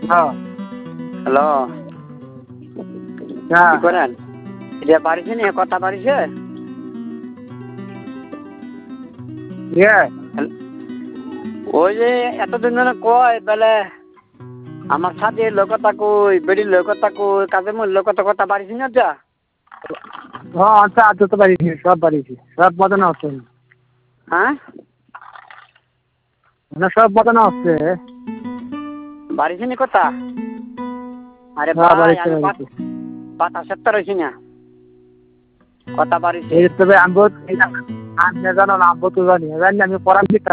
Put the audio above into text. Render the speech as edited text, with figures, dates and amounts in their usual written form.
হ্যাঁ হ্যালো হ্যাঁ কি করেন এটা বাড়িছে নি কথা বাড়িছে ইয়ে ওই যে এতদিন ধরে কয় বেলে আমার সাথে লোকতা কই বেড়ির লোকতা কই কাজের মূল লোকতা কথা বাড়িছি না যা হ্যাঁ আচ্ছা আচ্ছা তো বাড়িছি সব বাড়িছি সব বাজানো হচ্ছে হ্যাঁ মানে সব বাজানো হচ্ছে বাড়িছে নি কথা আরে হ্যাঁ ভাই বাড়িছে আমি বাড়িছে পাতা সত্তর হয়েছি না কথা বাড়িছে এই তবে আমি জানো না আমি তো জানি আমি পড়াচ্ছি